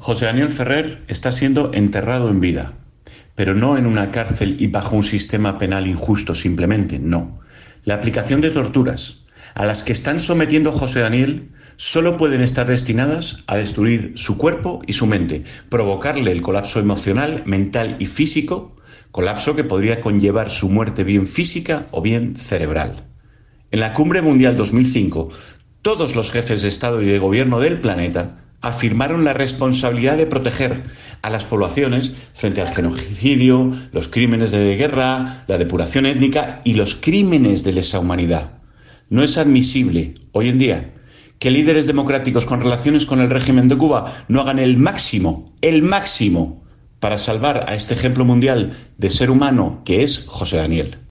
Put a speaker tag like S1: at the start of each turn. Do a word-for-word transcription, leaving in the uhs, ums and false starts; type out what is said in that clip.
S1: José Daniel Ferrer está siendo enterrado en vida, pero no en una cárcel y bajo un sistema penal injusto simplemente, no. La aplicación de torturas a las que están sometiendo a José Daniel solo pueden estar destinadas a destruir su cuerpo y su mente, provocarle el colapso emocional, mental y físico, colapso que podría conllevar su muerte bien física o bien cerebral. En la Cumbre Mundial dos mil cinco, todos los jefes de Estado y de Gobierno del planeta afirmaron la responsabilidad de proteger a las poblaciones frente al genocidio, los crímenes de guerra, la depuración étnica y los crímenes de lesa humanidad. No es admisible, hoy en día, que líderes democráticos con relaciones con el régimen de Cuba no hagan el máximo, el máximo, para salvar a este ejemplo mundial de ser humano que es José Daniel.